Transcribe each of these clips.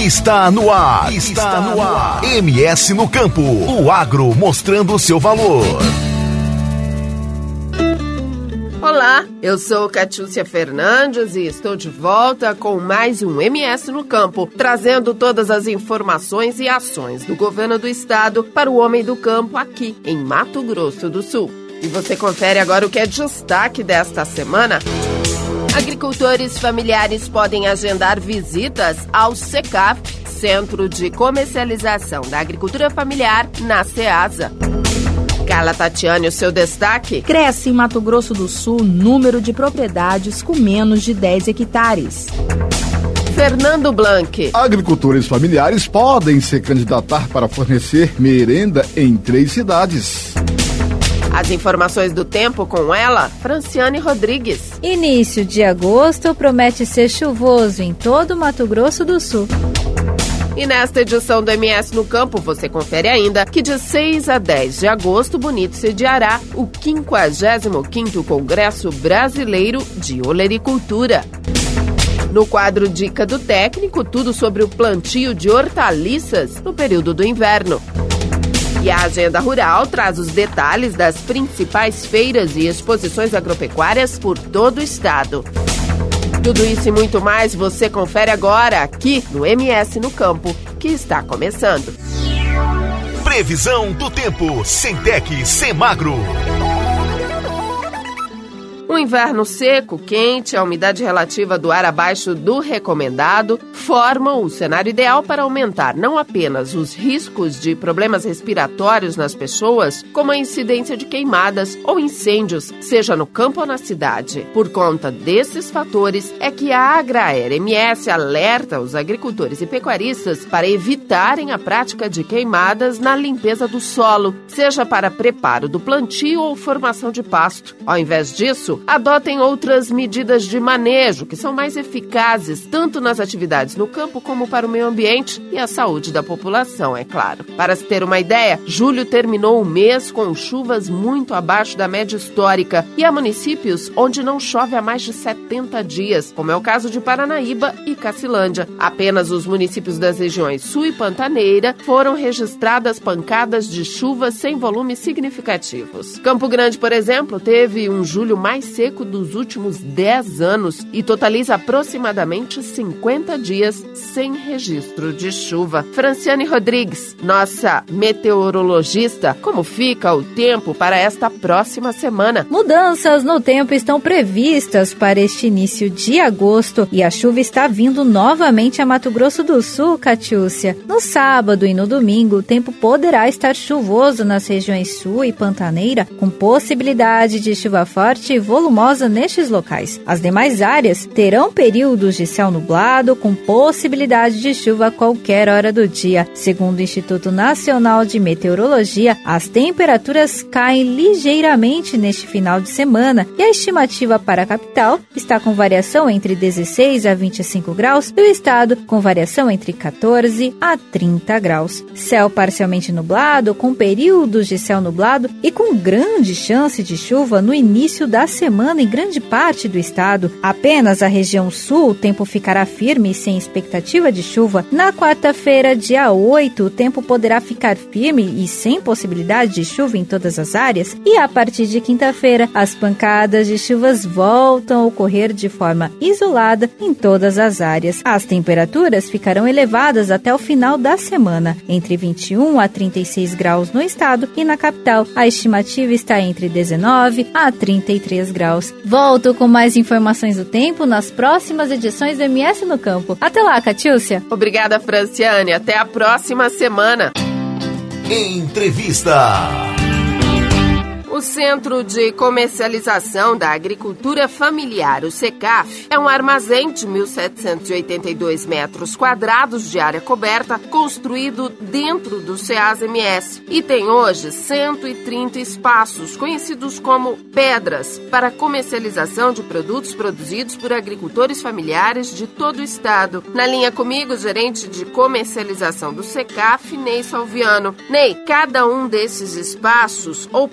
Está no ar. Está no ar. MS no Campo. O agro mostrando o seu valor. Olá, eu sou Catiúcia Fernandes e estou de volta com mais um MS no Campo, trazendo todas as informações e ações do governo do estado para o homem do campo aqui em Mato Grosso do Sul. E você confere agora o que é destaque desta semana. Agricultores familiares podem agendar visitas ao CECAF, Centro de Comercialização da Agricultura Familiar, na Ceasa. Carla Tatiane, o seu destaque? Cresce em Mato Grosso do Sul o número de propriedades com menos de 10 hectares. Fernando Blanc. Agricultores familiares podem se candidatar para fornecer merenda em 3 cidades. As informações do tempo com ela, Franciane Rodrigues. Início de agosto promete ser chuvoso em todo o Mato Grosso do Sul. E nesta edição do MS no Campo, você confere ainda que de 6 a 10 de agosto, Bonito sediará o 55º Congresso Brasileiro de Olericultura. No quadro Dica do Técnico, tudo sobre o plantio de hortaliças no período do inverno. E a Agenda Rural traz os detalhes das principais feiras e exposições agropecuárias por todo o estado. Tudo isso e muito mais você confere agora aqui no MS no Campo, que está começando. Previsão do tempo, Semtec, Semagro. Um inverno seco, quente, a umidade relativa do ar abaixo do recomendado formam o cenário ideal para aumentar não apenas os riscos de problemas respiratórios nas pessoas, como a incidência de queimadas ou incêndios, seja no campo ou na cidade. Por conta desses fatores, é que a Agraer MS alerta os agricultores e pecuaristas para evitarem a prática de queimadas na limpeza do solo, seja para preparo do plantio ou formação de pasto. Ao invés disso, adotem outras medidas de manejo que são mais eficazes tanto nas atividades no campo como para o meio ambiente e a saúde da população, é claro. Para se ter uma ideia, julho terminou o mês com chuvas muito abaixo da média histórica e há municípios onde não chove há mais de 70 dias, como é o caso de Paranaíba e Cacilândia. Apenas os municípios das regiões Sul e Pantaneira foram registradas pancadas de chuva sem volumes significativos. Campo Grande, por exemplo, teve um julho mais seco dos últimos 10 anos e totaliza aproximadamente 50 dias sem registro de chuva. Franciane Rodrigues, nossa meteorologista, como fica o tempo para esta próxima semana? Mudanças no tempo estão previstas para este início de agosto e a chuva está vindo novamente a Mato Grosso do Sul, Catiúcia. No sábado e no domingo, o tempo poderá estar chuvoso nas regiões Sul e Pantaneira, com possibilidade de chuva forte e volumosa nestes locais. As demais áreas terão períodos de céu nublado com possibilidade de chuva a qualquer hora do dia. Segundo o Instituto Nacional de Meteorologia, as temperaturas caem ligeiramente neste final de semana e a estimativa para a capital está com variação entre 16 a 25 graus e o estado com variação entre 14 a 30 graus. Céu parcialmente nublado, com períodos de céu nublado e com grande chance de chuva no início da semana em grande parte do estado. Apenas a região sul o tempo ficará firme e sem expectativa de chuva. Na quarta-feira, dia 8, o tempo poderá ficar firme e sem possibilidade de chuva em todas as áreas. E a partir de quinta-feira, as pancadas de chuvas voltam a ocorrer de forma isolada em todas as áreas. As temperaturas ficarão elevadas até o final da semana, entre 21 a 36 graus no estado e na capital. A estimativa está entre 19 a 33 graus. Volto com mais informações do tempo nas próximas edições do MS no Campo. Até lá, Catiúcia. Obrigada, Franciane. Até a próxima semana. Entrevista. O Centro de Comercialização da Agricultura Familiar, o CECAF, é um armazém de 1.782 metros quadrados de área coberta, construído dentro do CEAS-MS, e tem hoje 130 espaços, conhecidos como pedras, para comercialização de produtos produzidos por agricultores familiares de todo o estado. Na linha comigo, o gerente de comercialização do CECAF, Ney Salviano. Ney, cada um desses espaços ou pedras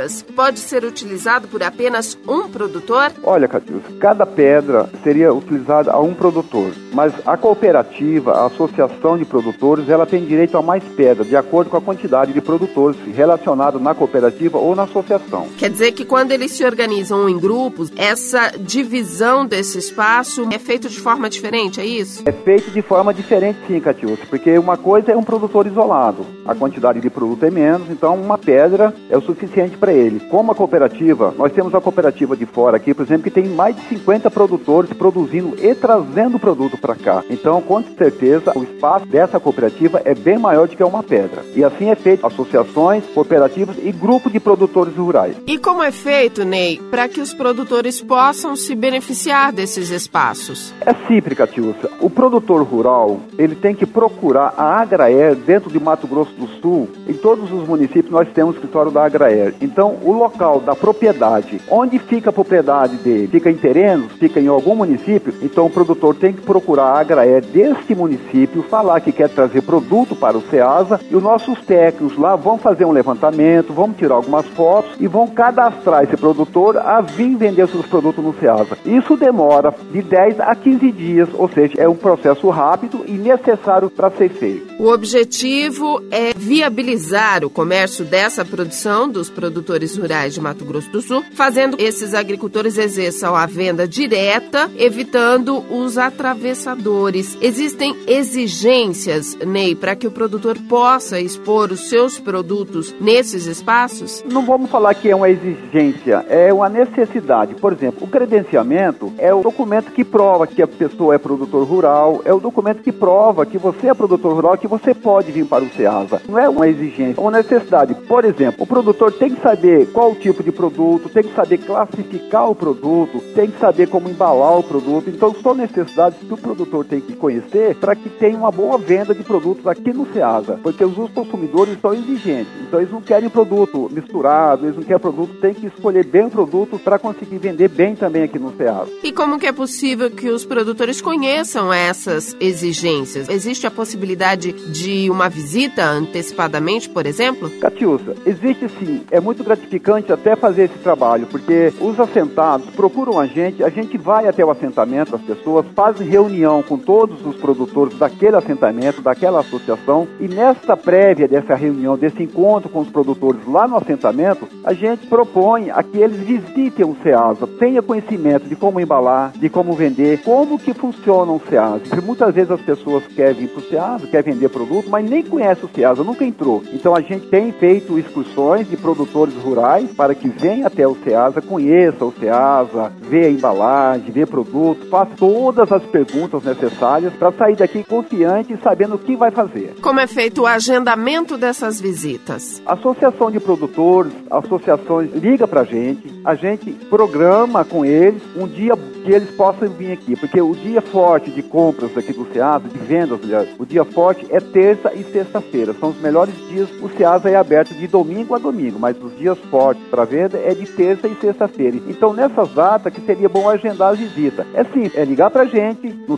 pedras pode ser utilizado por apenas um produtor? Olha, Catiúcia, cada pedra seria utilizada a um produtor, mas a cooperativa, a associação de produtores, ela tem direito a mais pedras, de acordo com a quantidade de produtores relacionados na cooperativa ou na associação. Quer dizer que quando eles se organizam em grupos, essa divisão desse espaço é feita de forma diferente, é isso? É feito de forma diferente, sim, Catiúcia, porque uma coisa é um produtor isolado, a quantidade de produto é menos, então uma pedra é o suficiente para ele. Como a cooperativa, nós temos a cooperativa de fora aqui, por exemplo, que tem mais de 50 produtores produzindo e trazendo produto para cá. Então, com certeza, o espaço dessa cooperativa é bem maior do que uma pedra. E assim é feito associações, cooperativas e grupo de produtores rurais. E como é feito, Ney, para que os produtores possam se beneficiar desses espaços? É simples, Catiúcia. O produtor rural, ele tem que procurar a Agraer dentro de Mato Grosso do Sul. Em todos os municípios nós temos o escritório da Agraer. Então, o local da propriedade, onde fica a propriedade dele, fica em terrenos, fica em algum município, então o produtor tem que procurar a Agraer deste município, falar que quer trazer produto para o Ceasa, e os nossos técnicos lá vão fazer um levantamento, vão tirar algumas fotos e vão cadastrar esse produtor a vir vender seus produtos no Ceasa. Isso demora de 10 a 15 dias, ou seja, é um processo rápido e necessário para ser feito. O objetivo é viabilizar o comércio dessa produção dos produtores rurais de Mato Grosso do Sul, fazendo esses agricultores exerçam a venda direta, evitando os atravessadores. Existem exigências, Ney, para que o produtor possa expor os seus produtos nesses espaços? Não vamos falar que é uma exigência, é uma necessidade. Por exemplo, o credenciamento é o documento que prova que a pessoa é produtor rural, é o documento que prova que você é produtor rural, que você pode vir para o Ceasa. Não é uma exigência, é uma necessidade. Por exemplo, o produtor tem que saber qual o tipo de produto, tem que saber classificar o produto, tem que saber como embalar o produto. Então, são necessidades que o produtor tem que conhecer para que tenha uma boa venda de produtos aqui no Ceasa. Porque os consumidores são exigentes. Então, eles não querem produto misturado, eles não querem produto, tem que escolher bem o produto para conseguir vender bem também aqui no Ceasa. E como que é possível que os produtores conheçam essas exigências? Existe a possibilidade de uma visita antecipadamente, por exemplo? Catiúcia, existe sim. É muito gratificante até fazer esse trabalho, porque os assentados procuram a gente vai até o assentamento, as pessoas fazem reunião com todos os produtores daquele assentamento, daquela associação, e nesta prévia dessa reunião, desse encontro com os produtores lá no assentamento, a gente propõe a que eles visitem o Ceasa, tenha conhecimento de como embalar, de como vender, como que funciona o Ceasa. Porque muitas vezes as pessoas querem vir para o Ceasa, querem vender produto, mas nem conhecem o Ceasa, nunca entrou. Então a gente tem feito excursões de produtores rurais para que venham até o Ceasa, conheça o Ceasa, vê a embalagem, vê produto, faça todas as perguntas necessárias para sair daqui confiante e sabendo o que vai fazer. Como é feito o agendamento dessas visitas? A associação de produtores, associações liga pra gente, a gente programa com eles um dia que eles possam vir aqui, porque o dia forte de compras aqui do Ceasa, de vendas, o dia forte é terça e sexta-feira, são os melhores dias. O Ceasa é aberto de domingo a domingo, mas os dias fortes para venda é de terça e sexta-feira. Então nessas datas que seria bom agendar a visita. É simples, é ligar pra gente no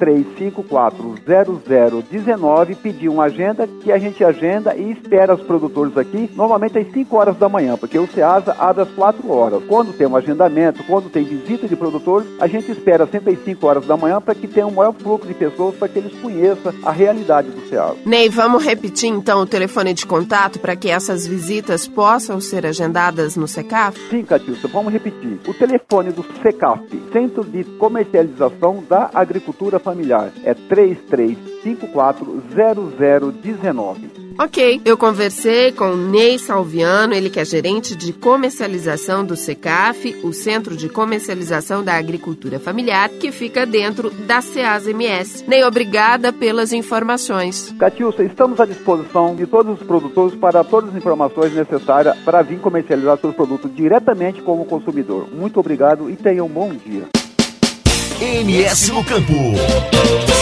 33540019, pedir uma agenda que a gente agenda e espera os produtores aqui, normalmente às 5 horas da manhã, porque o Ceasa abre às 4 horas. Quando tem um agendamento, quando tem visita de produtores, a gente espera sempre às 5 horas da manhã para que tenha um maior fluxo de pessoas, para que eles conheçam a realidade do Ceasa. Ney, vamos repetir então o telefone de contato para que essas visitas possam ser agendadas no SECAF? Sim, Catiúcia, vamos repetir. O telefone do SECAF, Centro de Comercialização da Agricultura Familiar, é 33540019. Ok, eu conversei com Ney Salviano, ele que é gerente de comercialização do SECAF, o Centro de Comercialização da Agricultura Familiar, que fica dentro da Ceasa MS. Ney, obrigada pelas informações. Catiúcia, estamos à disposição de todos os produtores para todas as informações necessárias para vir comercializar seus produtos diretamente com o consumidor. Muito obrigado e tenham um bom dia. MS no Campo.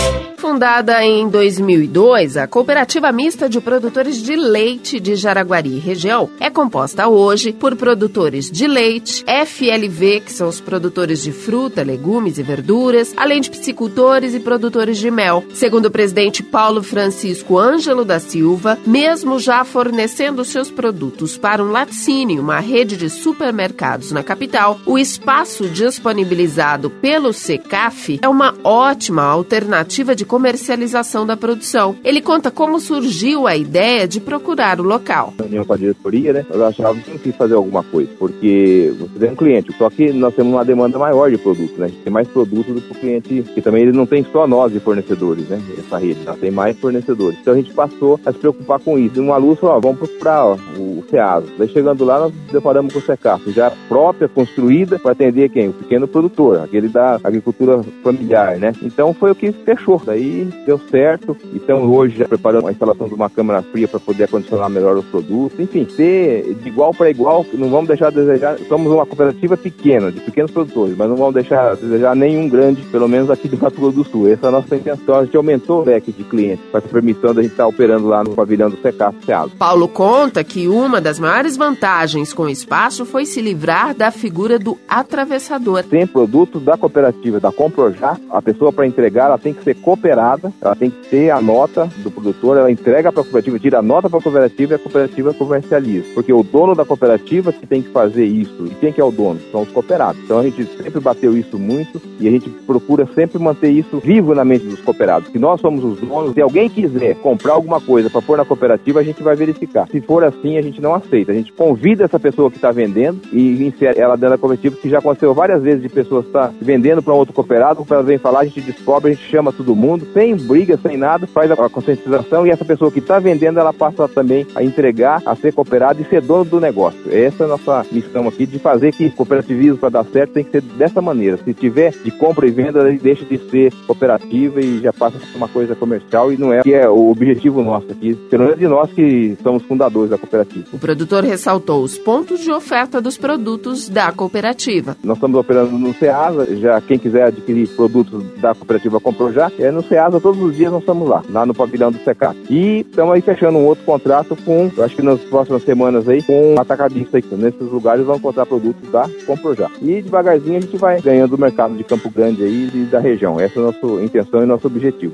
Fundada em 2002, a Cooperativa Mista de Produtores de Leite de Jaraguari e região é composta hoje por produtores de leite, FLV, que são os produtores de fruta, legumes e verduras, além de piscicultores e produtores de mel. Segundo o presidente Paulo Francisco Ângelo da Silva, mesmo já fornecendo seus produtos para um laticínio, uma rede de supermercados na capital, o espaço disponibilizado pelo SECAF é uma ótima alternativa de comercialização da produção. Ele conta como surgiu a ideia de procurar o local. Na reunião com a diretoria, nós achávamos que tinha que fazer alguma coisa, porque você tem um cliente, só que nós temos uma demanda maior de produtos, né? A gente tem mais produtos do que o cliente, que também ele não tem só nós de fornecedores, né? Essa rede, nós tem mais fornecedores. Então a gente passou a se preocupar com isso. Uma luz falou, vamos procurar o SEASA. Daí chegando lá, nós deparamos com o SECAF, já própria, construída, para atender quem? O pequeno produtor, aquele da agricultura familiar, né? Então foi o que fechou. Daí deu certo. Então hoje já preparamos a instalação de uma câmara fria para poder acondicionar melhor os produtos. Enfim, ser de igual para igual, não vamos deixar a desejar. Somos uma cooperativa pequena, de pequenos produtores, mas não vamos deixar a desejar nenhum grande, pelo menos aqui de Mato Grosso do Sul. Essa é a nossa intenção. A gente aumentou o leque de clientes para ter permissão da gente estar operando lá no pavilhão do SECAF SEASA. Paulo conta que uma das maiores vantagens com o espaço foi se livrar da figura do atravessador. Tem produtos da cooperativa, da Comprojá, a pessoa para entregar, ela tem que ser cooperada, ela tem que ter a nota do produtor, ela entrega para a cooperativa, tira a nota para a cooperativa e a cooperativa comercializa. Porque o dono da cooperativa que tem que fazer isso. E quem que é o dono? São os cooperados. Então a gente sempre bateu isso muito e a gente procura sempre manter isso vivo na mente dos cooperados. Se nós somos os donos, se alguém quiser comprar alguma coisa para pôr na cooperativa, a gente vai verificar. Se for assim, a gente não aceita. A gente convida essa pessoa que está vendendo e insere ela dentro da cooperativa, que já aconteceu várias vezes de pessoas estar vendendo para um outro cooperado, o cooperado vem falar, a gente descobre, a gente chama todo mundo, sem briga, sem nada, faz a conscientização e essa pessoa que está vendendo, ela passa também a entregar, a ser cooperado e ser dono do negócio. Essa é a nossa missão aqui, de fazer que o cooperativismo, para dar certo, tem que ser dessa maneira. Se tiver de compra e venda, ele deixa de ser cooperativa e já passa a ser uma coisa comercial e não é, que é o objetivo nosso aqui, pelo menos de nós que somos fundadores da cooperativa. O produtor ressaltou os pontos de oferta dos produtos da cooperativa. Nós estamos operando no SEASA, já quem quiser adquirir produtos da cooperativa Comprojá, no SEASA todos os dias nós estamos lá no pavilhão do SECAF. E estamos aí fechando um outro contrato com, eu acho que nas próximas semanas aí, com um atacadista aí. Nesses lugares vão encontrar produtos da Comprojá. E devagarzinho a gente vai ganhando o mercado de Campo Grande aí e da região. Essa é a nossa intenção e nosso objetivo.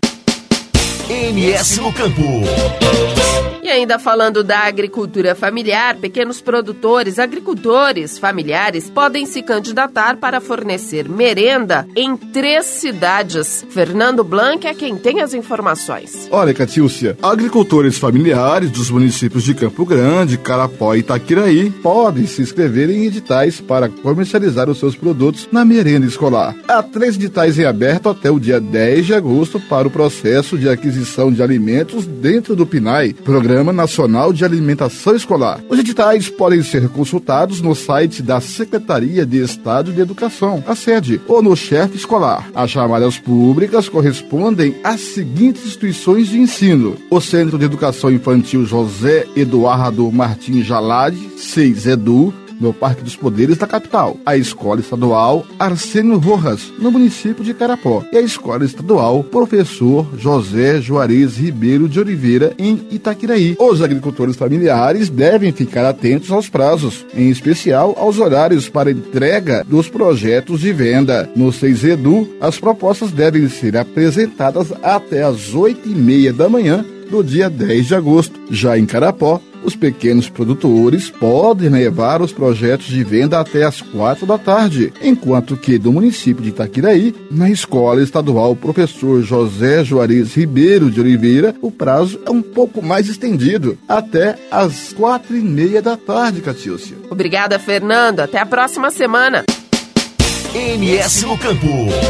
MS no Campo. E ainda falando da agricultura familiar, pequenos produtores, agricultores familiares podem se candidatar para fornecer merenda em 3 cidades. Fernando Blanc é quem tem as informações. Olha, Catiúcia, agricultores familiares dos municípios de Campo Grande, Carapó e Itaquiraí podem se inscrever em editais para comercializar os seus produtos na merenda escolar. Há 3 editais em aberto até o dia 10 de agosto para o processo de aquisição de alimentos dentro do PNAE, Programa Nacional de Alimentação Escolar. Os editais podem ser consultados no site da Secretaria de Estado de Educação, a sede, ou no chefe escolar. As chamadas públicas correspondem às seguintes instituições de ensino: o Centro de Educação Infantil José Eduardo Martins Jalade, 6 Edu, no Parque dos Poderes da capital, a Escola Estadual Arsênio Rojas, no município de Carapó, e a Escola Estadual Professor José Juarez Ribeiro de Oliveira, em Itaquiraí. Os agricultores familiares devem ficar atentos aos prazos, em especial aos horários para entrega dos projetos de venda. No 6 Edu, as propostas devem ser apresentadas até às 8h30 da manhã do dia 10 de agosto. Já em Carapó, os pequenos produtores podem levar os projetos de venda até às 4 da tarde, enquanto que do município de Itaquiraí, na Escola Estadual Professor José Juarez Ribeiro de Oliveira, o prazo é um pouco mais estendido, até às 4h30 da tarde, Catiúcia. Obrigada, Fernando. Até a próxima semana. MS no Campo.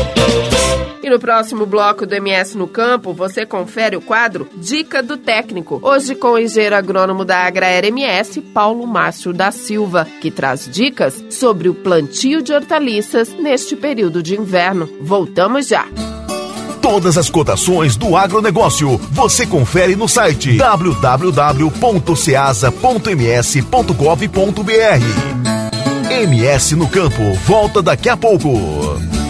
E no próximo bloco do MS no Campo, você confere o quadro Dica do Técnico. Hoje com o engenheiro agrônomo da Agraera MS, Paulo Márcio da Silva, que traz dicas sobre o plantio de hortaliças neste período de inverno. Voltamos já. Todas as cotações do agronegócio você confere no site www.ceasa.ms.gov.br. MS no Campo volta daqui a pouco.